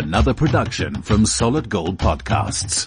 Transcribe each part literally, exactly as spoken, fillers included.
another production from Solid Gold Podcasts.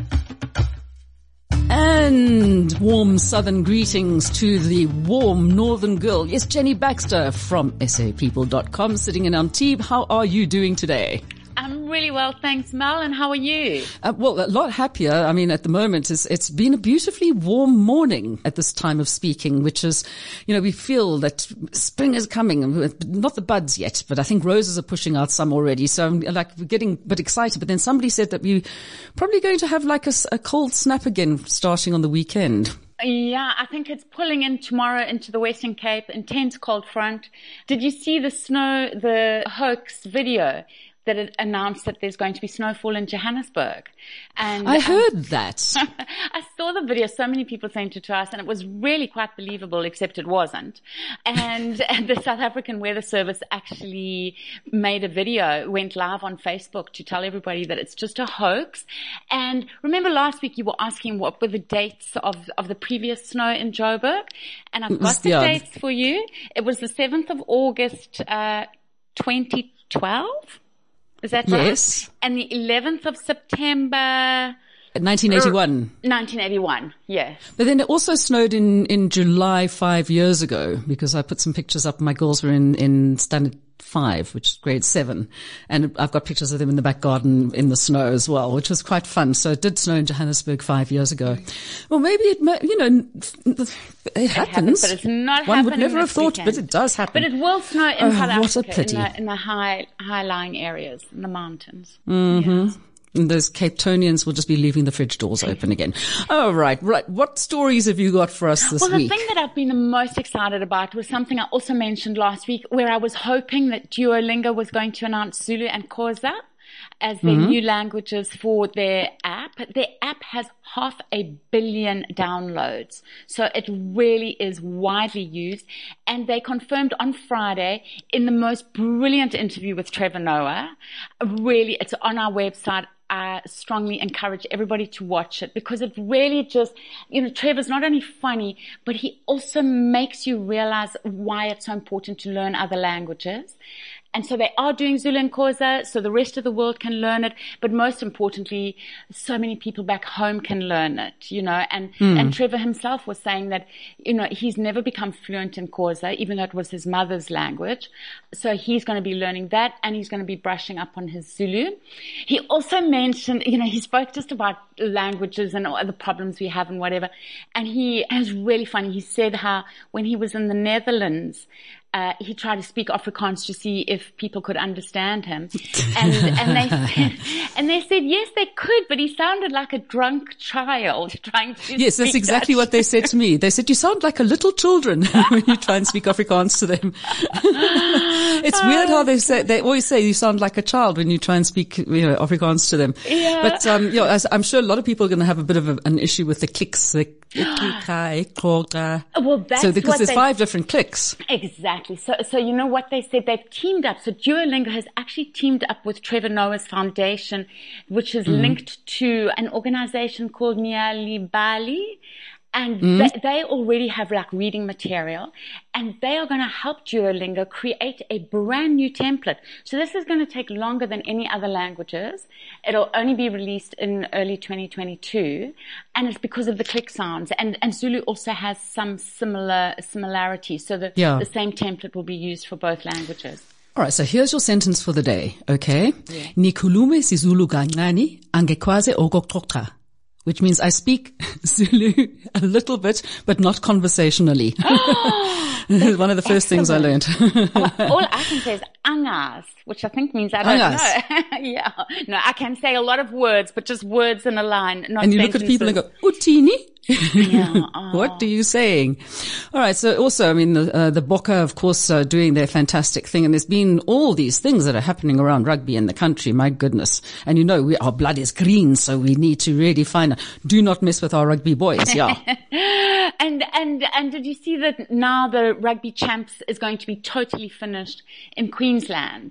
And warm southern greetings to the warm northern girl. Yes, Jenny Baxter from S A people dot com, sitting in Antibes. How are you doing today? I'm really well, thanks, Mel. And how are you? Uh, well, a lot happier. I mean, at the moment, it's, it's been a beautifully warm morning at this time of speaking, which is, you know, we feel that spring is coming. Not the buds yet, but I think roses are pushing out some already. So I'm like getting a bit excited. But then somebody said that we're probably going to have like a, a cold snap again starting on the weekend. Yeah, I think it's pulling in tomorrow into the Western Cape, intense cold front. Did you see the snow, the hoax video that it announced that there's going to be snowfall in Johannesburg? And I heard um, that. I saw the video. So many people sent it to us, and it was really quite believable, except it wasn't. And, and the South African Weather Service actually made a video, went live on Facebook to tell everybody that it's just a hoax. And remember last week you were asking what were the dates of, of the previous snow in Joburg? And I've got the yeah. dates for you. It was the seventh of August, uh, twenty twelve. Is that right? Yes. And the eleventh of September. nineteen eighty-one. nineteen eighty-one, yes. But then it also snowed in, in July five years ago, because I put some pictures up. My girls were in, in standard five, which is grade seven. And I've got pictures of them in the back garden in the snow as well, which was quite fun. So it did snow in Johannesburg five years ago. Well, maybe it, may, you know, it, it happens. happens. But it's not One would happening never have this thought, weekend. but it does happen. But it will snow in Oh, South what a Africa, pity. in the, in the high, high-lying areas, in the mountains. Mm-hmm. Yeah. And those Cape Townians will just be leaving the fridge doors open again. Oh, right, right. What stories have you got for us this well, the week? thing that I've been the most excited about was something I also mentioned last week, where I was hoping that Duolingo was going to announce Zulu and Xhosa as their Mm-hmm. new languages for their app. Their app has half a billion downloads. So it really is widely used. And they confirmed on Friday in the most brilliant interview with Trevor Noah. Really, it's on our website. I strongly encourage everybody to watch it, because it really just, you know, Trevor's not only funny, but he also makes you realize why it's so important to learn other languages. And so they are doing Zulu and Xhosa, so the rest of the world can learn it. But most importantly, so many people back home can learn it, you know. And, mm. and Trevor himself was saying that, you know, he's never become fluent in Xhosa, even though it was his mother's language. So he's going to be learning that, and he's going to be brushing up on his Zulu. He also mentioned, you know, he spoke just about languages and all the problems we have and whatever. And he is really funny. He said how when he was in the Netherlands, Uh, he tried to speak Afrikaans to see if people could understand him. And, and they said, and they said, yes, they could, but he sounded like a drunk child trying to Yes, speak that's exactly Dutch. what they said to me. They said, you sound like a little children when you try and speak Afrikaans to them. It's weird how they say, they always say you sound like a child when you try and speak, you know, Afrikaans to them. Yeah. But, um, you know, as I'm sure a lot of people are going to have a bit of a, an issue with the clicks. The, well, that's so because what there's they, five different clicks. Exactly. So, so you know what they said? They've teamed up. So Duolingo has actually teamed up with Trevor Noah's foundation, which is mm. linked to an organization called Nyalibali. And mm. they, they already have like reading material, and they are going to help Duolingo create a brand new template. So this is going to take longer than any other languages. It'll only be released in early twenty twenty-two, and it's because of the click sounds. And, and Zulu also has some similar similarities. So the, yeah. the same template will be used for both languages. All right, so here's your sentence for the day, okay? Yeah. Nikhulume isiZulu kancane angekwazi ukuxoxa. Which means I speak Zulu a little bit, but not conversationally. One of the first Excellent. things I learned. All I can say is angas, which I think means I don't Angas. know. Yeah. No, I can say a lot of words, but just words in a line. Not and you look at people and go, Utini? Yeah, oh. What are you saying? All right. So also, I mean, the, uh, the Bokke, of course, are doing their fantastic thing. And there's been all these things that are happening around rugby in the country. My goodness. And you know, we, our blood is green. So we need to really find, do not mess with our rugby boys. Yeah. and, and, and did you see that now the rugby champs is going to be totally finished in Queensland?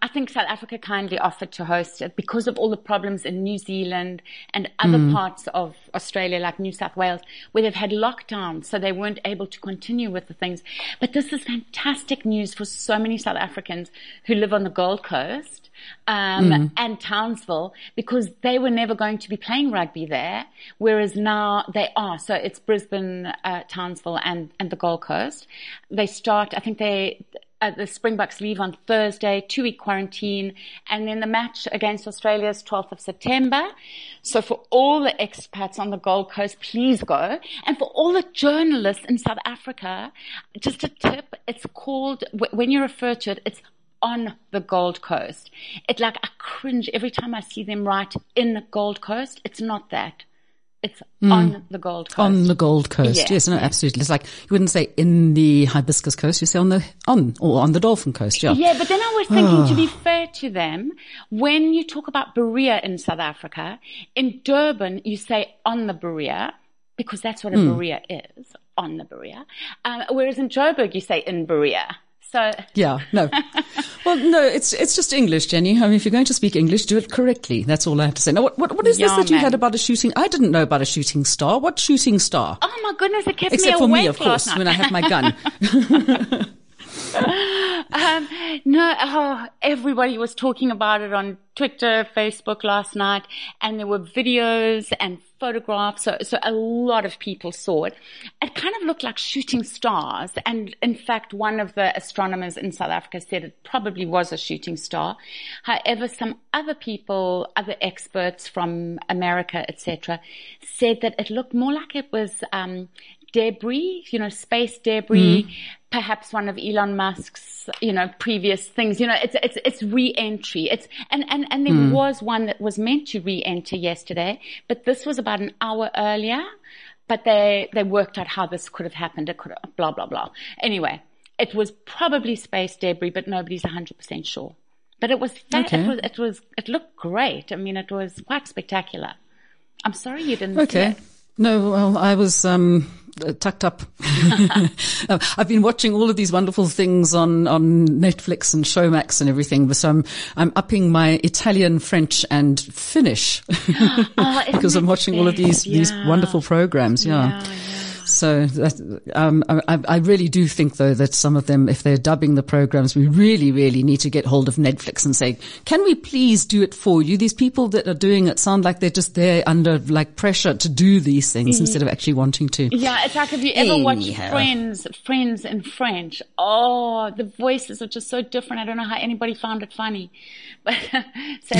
I think South Africa kindly offered to host it because of all the problems in New Zealand and other mm. parts of Australia, like New South Wales, where they've had lockdowns, so they weren't able to continue with the things. But this is fantastic news for so many South Africans who live on the Gold Coast um, mm. and Townsville, because they were never going to be playing rugby there, whereas now they are. So it's Brisbane, uh, Townsville, and, and the Gold Coast. They start, I think they... Uh, the Springboks leave on Thursday, two-week quarantine, and then the match against Australia is twelfth of September. So for all the expats on the Gold Coast, please go. And for all the journalists in South Africa, just a tip, it's called, when you refer to it, it's on the Gold Coast. It's like I cringe every time I see them write in the Gold Coast. It's not that. It's mm. on the Gold Coast. On the Gold Coast. Yeah. Yes, no, absolutely. It's like, you wouldn't say in the Hibiscus Coast, you say on the, on, or on the Dolphin Coast, yeah. Yeah, but then I was thinking, oh. to be fair to them, when you talk about Berea in South Africa, in Durban, you say on the Berea, because that's what a mm. Berea is, on the Berea. Um, whereas in Joburg, you say in Berea. So yeah, no. Well, no, it's it's just English, Jenny. I mean, if you're going to speak English, do it correctly. That's all I have to say. Now, what what, what is yeah, this that you man. had about a shooting? I didn't know about a shooting star. What shooting star? Oh my goodness, it kept Except me for awake me, of course, last night. when I have my gun. um, no, oh, everybody was talking about it on Twitter, Facebook last night, and there were videos and photographs, so, so a lot of people saw it. It kind of looked like shooting stars, and in fact, one of the astronomers in South Africa said it probably was a shooting star. However, some other people, other experts from America, et cetera, said that it looked more like it was um debris, you know, space debris, mm. perhaps one of Elon Musk's, you know, previous things. You know, it's it's it's re-entry. It's and and and there mm. was one that was meant to re-enter yesterday, but this was about an hour earlier. But they they worked out how this could have happened. It could have, blah blah blah. Anyway, it was probably space debris, but nobody's one hundred percent sure. But it was fat, okay. it was it was it looked great. I mean, it was quite spectacular. I'm sorry you didn't okay. see it. No, well, I was um uh, tucked up. I've been watching all of these wonderful things on on Netflix and Showmax and everything. So I'm I'm upping my Italian, French, and Finnish oh, because I'm watching all of these yeah. these wonderful programs. Yeah. yeah, yeah. So that, um, I, I really do think, though, that some of them, if they're dubbing the programs, we really, really need to get hold of Netflix and say, can we please do it for you? These people that are doing it sound like they're just there under like pressure to do these things mm-hmm. instead of actually wanting to. Yeah, it's like, have you ever Anyhow. watched Friends, Friends in French? Oh, the voices are just so different. I don't know how anybody found it funny. But so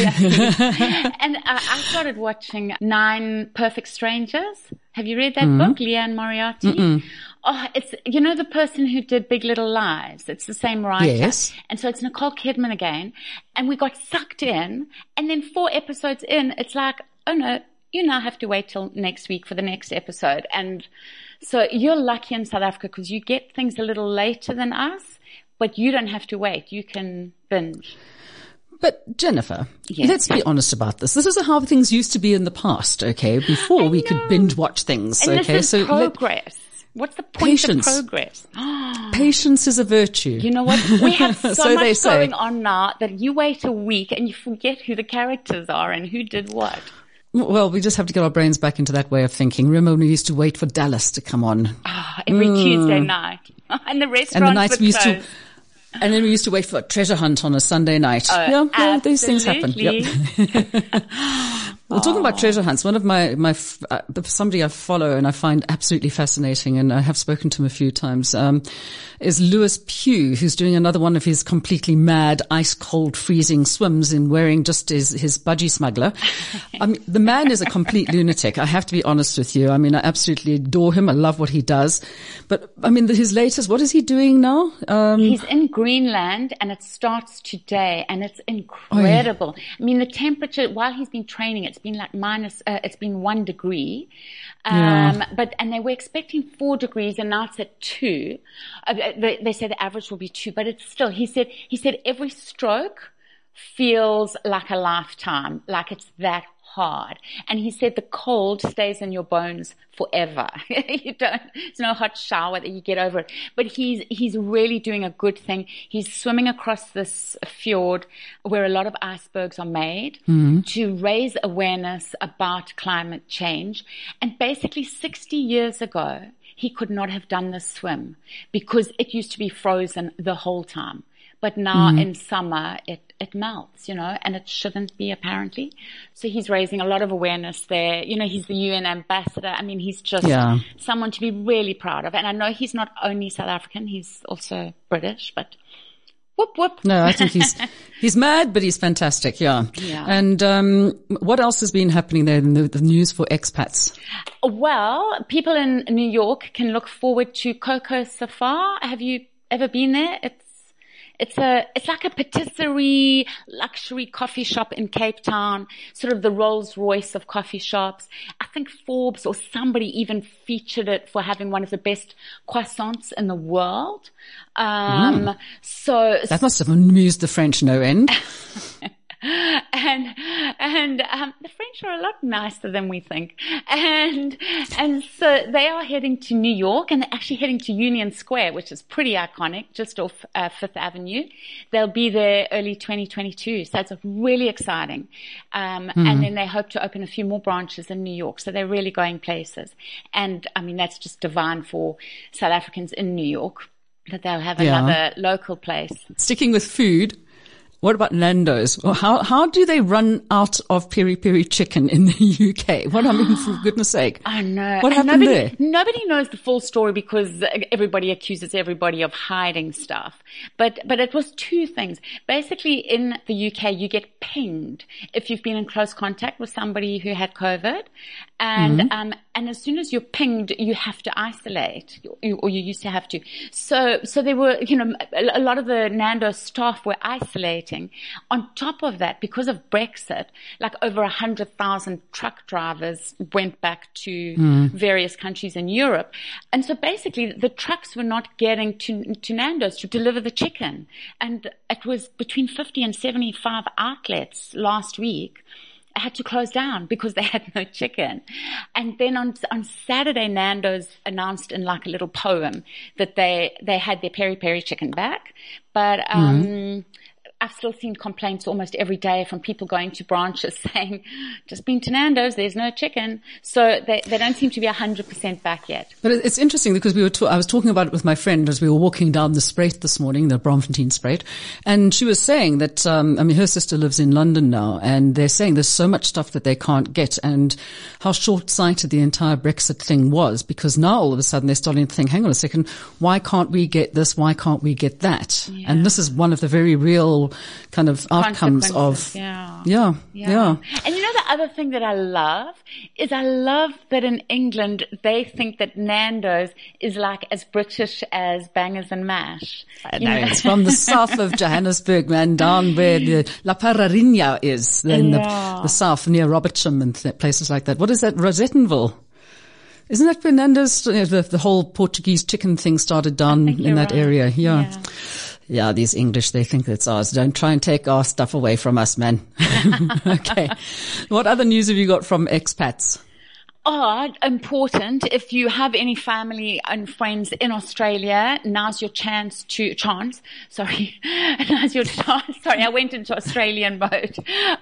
and uh, I started watching Nine Perfect Strangers. Have you read that mm-hmm. book, Leanne Moriarty? Mm-mm. Oh, it's, you know, the person who did Big Little Lies. It's the same writer. Yes. And so it's Nicole Kidman again. And we got sucked in. And then four episodes in, it's like, oh no, you now have to wait till next week for the next episode. And so you're lucky in South Africa because you get things a little later than us, but you don't have to wait. You can binge. But Jennifer, yes. let's be honest about this. This is how things used to be in the past, okay? Before I we know. could binge watch things, and okay? This is so progress. Let, What's the point patience. of progress? Patience is a virtue. You know what? We have so, so much going on now that you wait a week and you forget who the characters are and who did what. Well, we just have to get our brains back into that way of thinking. Remember when we used to wait for Dallas to come on? Oh, every mm. Tuesday night. And the restaurants and the nights were we used closed. to. And then we used to wait for a treasure hunt on a Sunday night. Oh, yeah, yeah, absolutely. these things happen. Yep. Well, talking about treasure hunts, one of my, my, uh, somebody I follow and I find absolutely fascinating, and I have spoken to him a few times, um, is Lewis Pugh, who's doing another one of his completely mad, ice cold, freezing swims in wearing just his, his budgie smuggler. I mean, the man is a complete lunatic. I have to be honest with you. I mean, I absolutely adore him. I love what he does. But I mean, his latest, what is he doing now? Um, He's in Greenland and it starts today and it's incredible. Oh, yeah. I mean, the temperature, while he's been training, it's been like minus, uh, it's been one degree. Um, yeah. but, and they were expecting four degrees and now it's at two. Uh, they, they say the average will be two, but it's still, he said, he said every stroke feels like a lifetime, like it's that hard. And he said the cold stays in your bones forever. You don't, it's no hot shower that you get over it. But he's, he's really doing a good thing. He's swimming across this fjord where a lot of icebergs are made mm-hmm. to raise awareness about climate change. And basically sixty years ago, he could not have done this swim because it used to be frozen the whole time. But now mm-hmm. in summer, it, it melts, you know, and it shouldn't be apparently. So he's raising a lot of awareness there. You know, he's the U N ambassador. I mean, he's just yeah. someone to be really proud of. And I know he's not only South African, he's also British, but whoop, whoop. No, I think he's, he's mad, but he's fantastic. Yeah. yeah. And, um, what else has been happening there in the, the news for expats? Well, people in New York can look forward to Coco Safar. Have you ever been there? It's It's a, it's like a patisserie luxury coffee shop in Cape Town, sort of the Rolls Royce of coffee shops. I think Forbes or somebody even featured it for having one of the best croissants in the world. Um, mm. so. That must have amused the French no end. And, and, um, the French are a lot nicer than we think. And, and so they are heading to New York and they're actually heading to Union Square, which is pretty iconic, just off, uh, Fifth Avenue. They'll be there early twenty twenty-two. So it's really exciting. Um, mm. and then they hope to open a few more branches in New York. So they're really going places. And I mean, that's just divine for South Africans in New York that they'll have yeah. another local place. Sticking with food. What about Nando's? How how do they run out of peri peri chicken in the U K? What I mean, for goodness sake. I know. What and happened nobody, there? Nobody knows the full story because everybody accuses everybody of hiding stuff. But but it was two things. Basically, in the U K, you get pinged if you've been in close contact with somebody who had COVID, and mm-hmm. um and as soon as you're pinged, you have to isolate, or you used to have to. So so there were, you know, a lot of the Nando's staff were isolating. On top of that, because of Brexit, like over a hundred thousand truck drivers went back to mm. various countries in Europe. And so basically the trucks were not getting to, to Nando's to deliver the chicken. And it was between fifty and seventy-five outlets last week had to close down because they had no chicken. And then on on Saturday, Nando's announced in like a little poem that they, they had their peri peri chicken back. But, um, mm. I've still seen complaints almost every day from people going to branches saying, just been to Nando's, there's no chicken. So they, they don't seem to be one hundred percent back yet. But it's interesting because we were ta- I was talking about it with my friend as we were walking down the Spruit this morning, the Braamfontein Spruit, and she was saying that, um, I mean, her sister lives in London now, and they're saying there's so much stuff that they can't get, and how short-sighted the entire Brexit thing was, because now all of a sudden they're starting to think, hang on a second, why can't we get this? Why can't we get that? Yeah. And this is one of the very real kind of outcomes of, yeah. yeah, yeah, yeah. And you know, the other thing that I love is I love that in England, they think that Nando's is like as British as Bangers and Mash. I know, know? It's from the south of Johannesburg, man, down where the La Pararinha is, in yeah. the, the south near Robertsham and th- places like that. What is that? Rosettenville. Isn't that where Nando's, you know, the, the whole Portuguese chicken thing started down in that right. area? Yeah. yeah. Yeah, these English, they think it's ours. Don't try and take our stuff away from us, man. Okay. What other news have you got from expats? Oh, important. If you have any family and friends in Australia, now's your chance to, chance, sorry, now's your chance. Sorry, I went into Australian mode.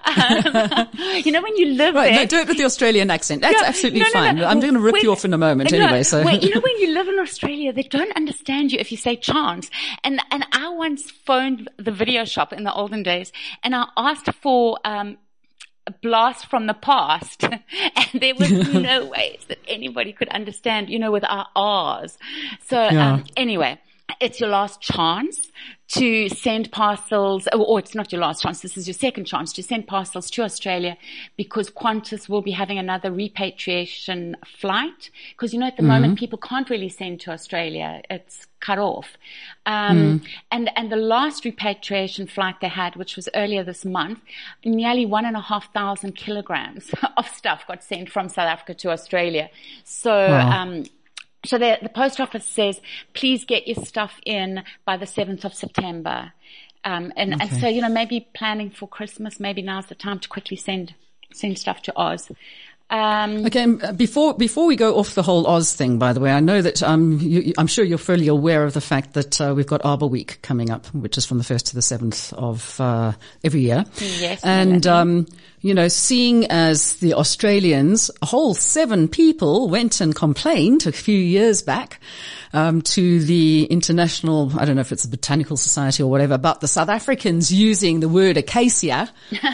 Um, you know, when you live right, there. No, do it with the Australian accent. That's no, absolutely no, no, fine. no. I'm going to rip when, you off in a moment no, anyway, so. Wait, you know, when you live in Australia, they don't understand you if you say chance. And, and I once phoned the video shop in the olden days and I asked for, um, a blast from the past, and there was no ways that anybody could understand, you know, with our R's. So, yeah. um, anyway, it's your last chance to send parcels, or, or it's not your last chance, this is your second chance to send parcels to Australia, because Qantas will be having another repatriation flight, because, you know, at the mm-hmm. moment people can't really send to Australia. It's cut off. Um, mm. and, and the last repatriation flight they had, which was earlier this month, nearly one and a half thousand kilograms of stuff got sent from South Africa to Australia. So, wow. um, So the, the post office says, please get your stuff in by the seventh of September. Um, and, Okay. and so, you know, maybe planning for Christmas, maybe now's the time to quickly send, send stuff to Oz. Um, Okay, um, before before we go off the whole Oz thing, by the way, I know that um, you, I'm sure you're fully aware of the fact that uh, we've got Arbor Week coming up, which is from the first to the seventh of uh, every year. Yes, and Melanie. um, you know, seeing as the Australians, a whole seven people went and complained a few years back um, to the international, I don't know if it's the Botanical Society or whatever, about the South Africans using the word acacia.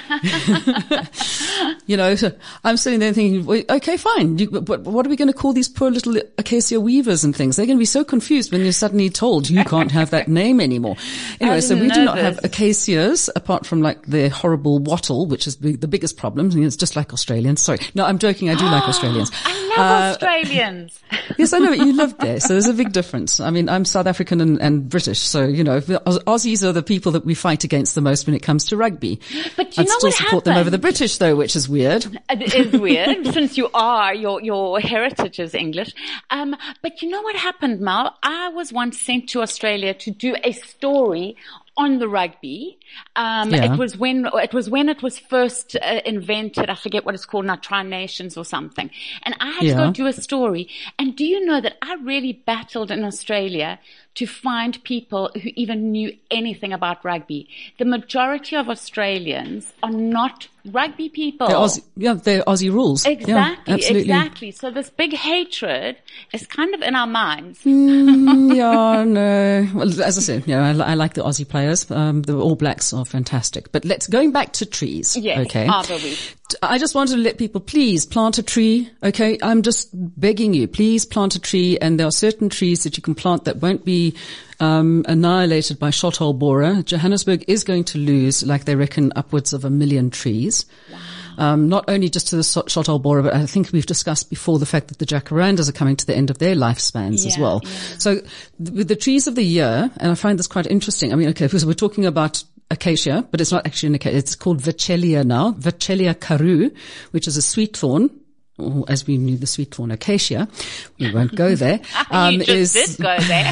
You know, so I'm sitting there thinking, well, okay, fine. You, but what are we going to call these poor little acacia weavers and things? They're going to be so confused when you're suddenly told you can't have that name anymore. Anyway, so we do not have acacias apart from like the horrible wattle, which is the, the biggest problem. I mean, it's just like Australians. Sorry. No, I'm joking. I do like Australians. I love Uh, Australians. Yes, I know, but you lived there, so there's a big difference. I mean, I'm South African and, and British, so, you know, the Auss- Aussies are the people that we fight against the most when it comes to rugby. But you I'd know still what support them over the happened? British, though, which is weird. It is weird since you are, your, your heritage is English. Um, but you know what happened, Mal? I was once sent to Australia to do a story on the rugby. Um, Yeah. it was when, it was when it was first uh, invented. I forget what it's called now, Tri Nations or something. And I had Yeah. to go do a story. And do you know that I really battled in Australia to find people who even knew anything about rugby? The majority of Australians are not rugby people. They're Aussie, yeah, they're Aussie rules. Exactly, yeah, absolutely. exactly. So this big hatred is kind of in our minds. Mm, yeah, no. Well, as I said, you know, I, li- I like the Aussie players. Um, the All Blacks are fantastic. But let's, going back to trees. Yes, Okay. Arbor Week. I just wanted to let people, please plant a tree. Okay. I'm just begging you, please plant a tree. And there are certain trees that you can plant that won't be um, annihilated by shot hole borer. Johannesburg is going to lose, like they reckon, upwards of a million trees. Wow. Um, not only just to the so- shot hole borer, but I think we've discussed before the fact that the jacarandas are coming to the end of their lifespans Yeah, as well. yeah. So th- with the trees of the year, and I find this quite interesting. I mean, okay, because we're talking about acacia, but it's not actually an acacia. It's called Vachelia now, Vachelia carew, which is a sweet thorn. Or as we knew the sweet thorn acacia, we won't go there. Um, you just is, did go there.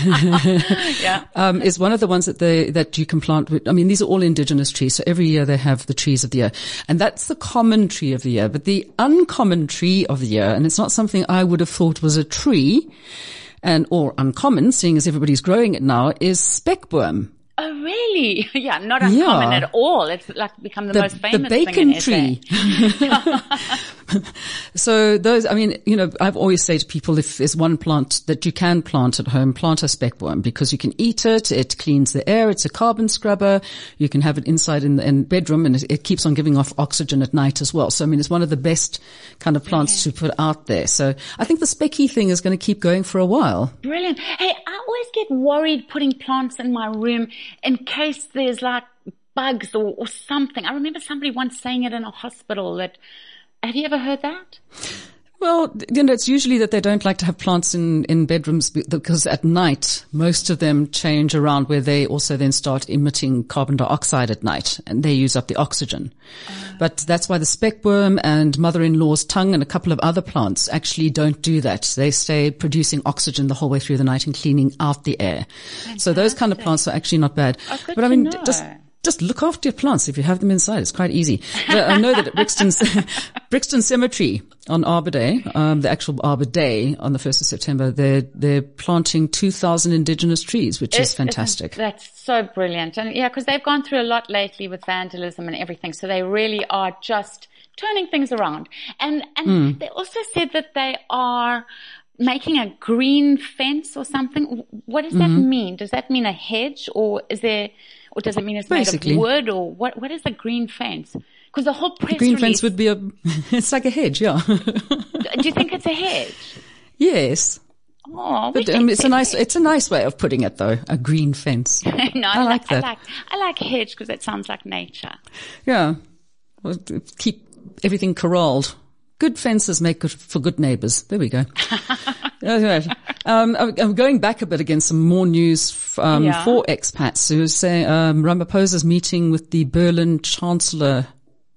Yeah. um, is one of the ones that they, that you can plant with. I mean, these are all indigenous trees. So every year they have the trees of the year, and that's the common tree of the year. But the uncommon tree of the year, and it's not something I would have thought was a tree and, or uncommon, seeing as everybody's growing it now, is speckworm. Oh, really? Yeah, not uncommon Yeah. at all. It's like become the, The, most famous the bacon thing in tree. S A. So those, I mean, you know, I've always say to people, if there's one plant that you can plant at home, plant a speckworm, because you can eat it. It cleans the air. It's a carbon scrubber. You can have it inside in the in bedroom, and it, it keeps on giving off oxygen at night as well. So, I mean, it's one of the best kind of plants to put out there. So I think the specky thing is going to keep going for a while. Brilliant. Hey, I always get worried putting plants in my room in case there's like bugs or, or something. I remember somebody once saying it in a hospital that, have you ever heard that? Well, you know, it's usually that they don't like to have plants in, in bedrooms because at night, most of them change around where they also then start emitting carbon dioxide at night, and they use up the oxygen. Uh, but that's why the speckworm and mother-in-law's tongue and a couple of other plants actually don't do that. They stay producing oxygen the whole way through the night and cleaning out the air. Fantastic. So those kind of plants are actually not bad. Oh, good but I to mean, know. just Just look after your plants if you have them inside. It's quite easy. But I know that at Brixton, Brixton Cemetery on Arbor Day, um, the actual Arbor Day on the first of September, they're, they're planting two thousand indigenous trees, which is It- fantastic. That's so brilliant. And yeah, because they've gone through a lot lately with vandalism and everything. So they really are just turning things around. And, and Mm. they also said that they are making a green fence or something. What does that Mm-hmm. mean? Does that mean a hedge, or is there, or does it mean it's Basically. made of wood, or what, what is a green fence? Because the whole press The green release, fence would be a, it's like a hedge, yeah. do you think it's a hedge? Yes. Oh, we But um, think it's a nice, it's a nice way of putting it though, a green fence. no, I, I like, like I that. like, I like hedge because it sounds like nature. Yeah. Well, t- keep everything corralled. Good fences make good for good neighbors. There we go. Right. Um, I'm I'm going back a bit again, some more news f- um, Yeah. for expats who say um, Ramaphosa's meeting with the Berlin Chancellor.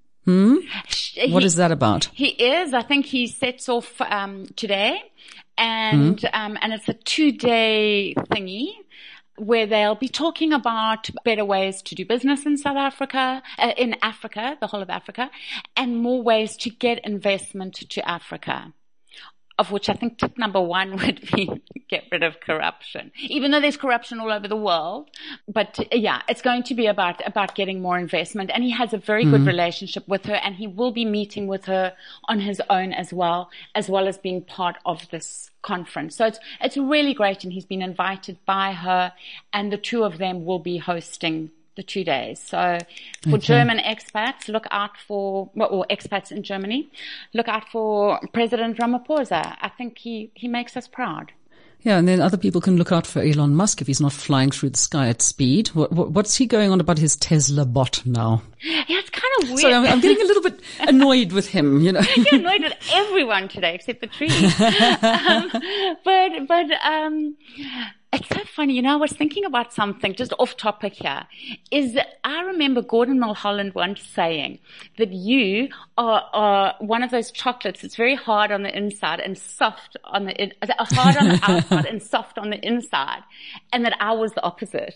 He- What is that about? He is. I think he sets off um, today, and Mm-hmm. um, and it's a two-day thingy. where they'll be talking about better ways to do business in South Africa, uh, in Africa, the whole of Africa, and more ways to get investment to Africa. Of which I think tip number one would be get rid of corruption, even though there's corruption all over the world. But yeah, it's going to be about, about getting more investment. And he has a very mm-hmm. good relationship with her, and he will be meeting with her on his own as well, as well as being part of this conference. So it's, it's really great. And he's been invited by her, and the two of them will be hosting the two days. So for okay. German expats, look out for, well, or expats in Germany, look out for President Ramaphosa. I think he, he makes us proud. Yeah, and then other people can look out for Elon Musk if he's not flying through the sky at speed. What, what, what's he going on about his Tesla bot now? Yeah, it's kind of weird. So I'm, I'm getting a little bit annoyed with him, you know. You're annoyed with everyone today except the trees. um, but, but, um, it's so funny, you know, I was thinking about something just off topic here, is that I remember Gordon Mulholland once saying that you are, are one of those chocolates that's very hard on the inside and soft on the, in, hard on the outside and soft on the inside, and that I was the opposite.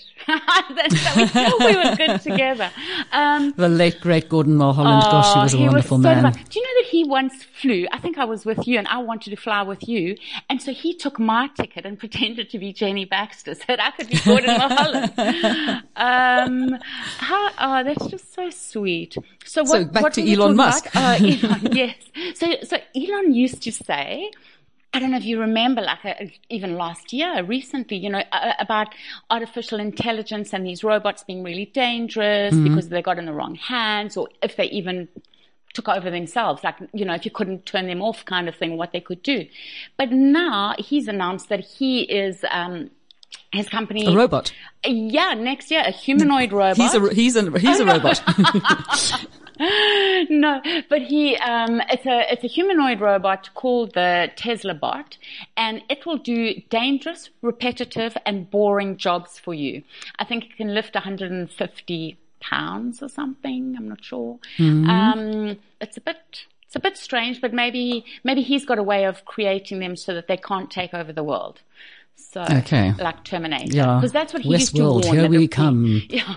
So we, we were good together. Um, the late, great Gordon Mulholland, oh, gosh, he was a he wonderful was so man. Divine. Do you know that he once flew, I think I was with you, and I wanted to fly with you, and so he took my ticket and pretended to be Jenny Baxter so that I could be Gordon Mulholland. Um, how, oh, that's just so sweet. So, what, so back what to Elon Musk. Uh, Elon, yes. So, so Elon used to say, I don't know if you remember, like uh, even last year, recently, you know, uh, about artificial intelligence and these robots being really dangerous mm-hmm. because they got in the wrong hands, or if they even took over themselves, like, you know, if you couldn't turn them off kind of thing, what they could do. But now he's announced that he is, um, his company. A robot. Yeah, next year, a humanoid robot. He's a, he's a, he's oh, a no. robot. No, but he, um, it's a, it's a humanoid robot called the Tesla bot, and it will do dangerous, repetitive, and boring jobs for you. I think it can lift one hundred fifty pounds or something. I'm not sure. Mm-hmm. Um, it's a bit, it's a bit strange, but maybe, maybe he's got a way of creating them so that they can't take over the world. So, okay. like Terminator. Yeah. Because that's what he West used to world, warn. here we come. Yeah.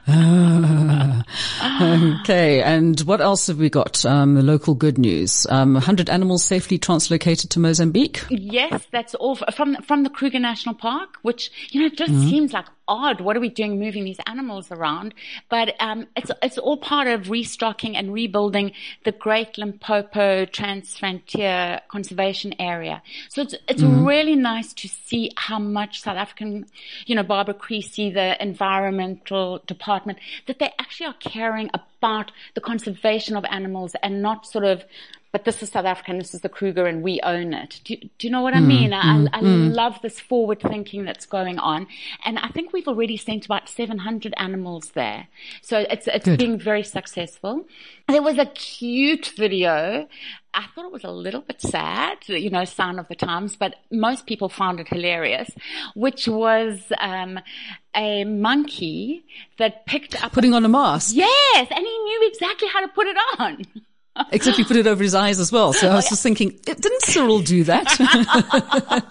uh, okay, and what else have we got? Um, the local good news. Um, one hundred animals safely translocated to Mozambique. Yes, that's all from from the Kruger National Park, which, you know, it just mm-hmm. seems like odd. What are we doing moving these animals around? But um, it's it's all part of restocking and rebuilding the Great Limpopo Transfrontier Conservation Area. So it's it's mm-hmm. really nice to see how much South African, you know, Barbara Creasy, the environmental department, that they actually are caring about the conservation of animals and not sort of, but this is South Africa and this is the Kruger and we own it. Do, do you know what I mean? Mm, I, mm, I mm. love this forward thinking that's going on. And I think we've already sent about seven hundred animals there. So it's, it's being very successful. There was a cute video. I thought it was a little bit sad, you know, sign of the times, but most people found it hilarious, which was, um, a monkey that picked up. Putting on a mask. Yes. And he knew exactly how to put it on. Except he put it over his eyes as well. So I was just thinking, didn't Cyril do that?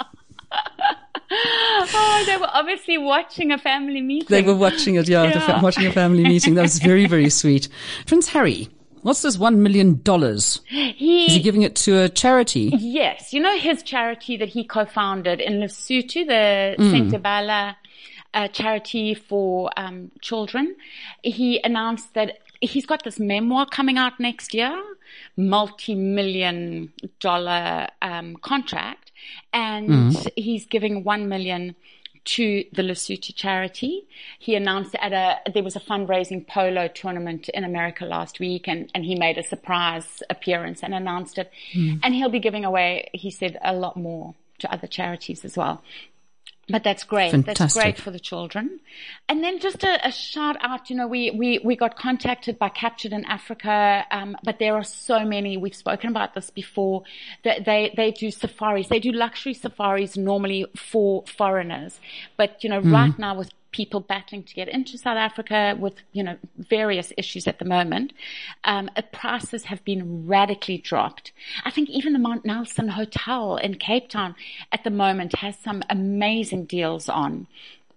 Oh, they were obviously watching a family meeting. They were watching it, yeah, yeah. Fa- watching a family meeting. That was very, very sweet. Prince Harry, what's this one million dollars? He, Is he giving it to a charity? Yes. You know his charity that he co-founded in Lesotho, the mm. Sentebala uh, charity for um, children. He announced that he's got this memoir coming out next year, multi-million dollar um, contract, and mm. he's giving one million to the Lesotho charity. He announced at a, there was a fundraising polo tournament in America last week, and, and he made a surprise appearance and announced it. Mm. And he'll be giving away, he said, a lot more to other charities as well. But that's great. Fantastic. That's great for the children. And then just a, a shout out, you know, we, we, we got contacted by Captured in Africa, um, but there are so many, we've spoken about this before, that they, they do safaris. They do luxury safaris normally for foreigners. But, you know, mm. right now with people battling to get into South Africa with, you know, various issues at the moment, um, prices have been radically dropped. I think even the Mount Nelson Hotel in Cape Town at the moment has some amazing deals on.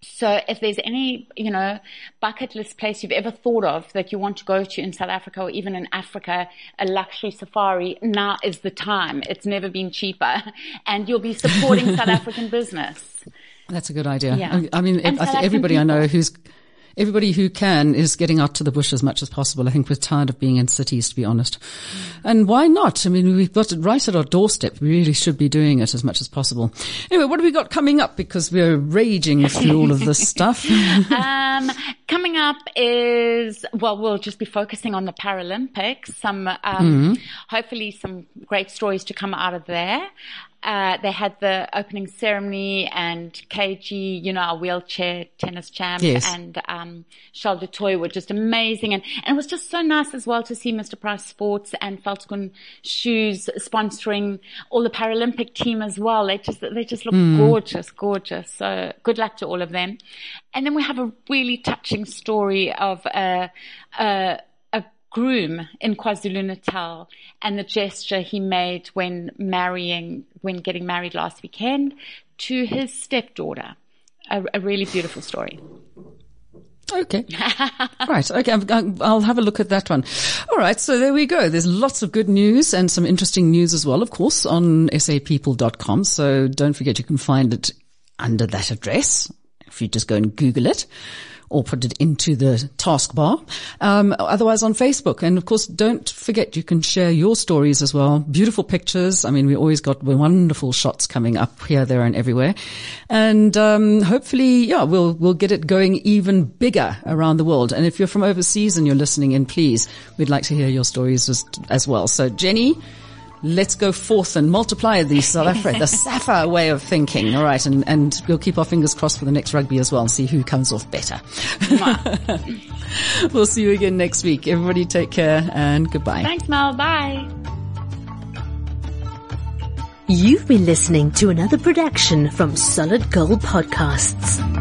So if there's any, you know, bucket list place you've ever thought of that you want to go to in South Africa or even in Africa, a luxury safari, now is the time. It's never been cheaper. And you'll be supporting South African business. That's a good idea. Yeah. I, I mean, And I South think everybody African I know people. who's, everybody who can is getting out to the bush as much as possible. I think we're tired of being in cities, to be honest. Mm. And why not? I mean, we've got it right at our doorstep. We really should be doing it as much as possible. Anyway, what have we got coming up? Because we're raging through all of this stuff. um, coming up is, well, we'll just be focusing on the Paralympics. Some, um, mm-hmm. hopefully some great stories to come out of there. Uh, they had the opening ceremony and K G, you know, our wheelchair tennis champ, yes. and um, Charles du Toit were just amazing. And, and it was just so nice as well to see Mister Price Sports and Veldskoen Shoes sponsoring all the Paralympic team as well. They just, they just look mm. gorgeous, gorgeous. So good luck to all of them. And then we have a really touching story of a, a groom in KwaZulu-Natal and the gesture he made when marrying, when getting married last weekend to his stepdaughter. A, a really beautiful story. Okay. Right. Okay. I'll have a look at that one. All right. So there we go. There's lots of good news and some interesting news as well, of course, on s a people dot com. So don't forget you can find it under that address if you just go and Google it. Or put it into the taskbar. Um, otherwise on Facebook. And of course, don't forget you can share your stories as well. Beautiful pictures. I mean, we always got wonderful shots coming up here, there and everywhere. And, um, hopefully, yeah, we'll, we'll get it going even bigger around the world. And if you're from overseas and you're listening in, please, we'd like to hear your stories as, as well. So Jenny, let's go forth and multiply the South Africa, the SAFA way of thinking. All right. And, and we'll keep our fingers crossed for the next rugby as well and see who comes off better. We'll see you again next week. Everybody take care and goodbye. Thanks, Mel. Bye. You've been listening to another production from Solid Gold Podcasts.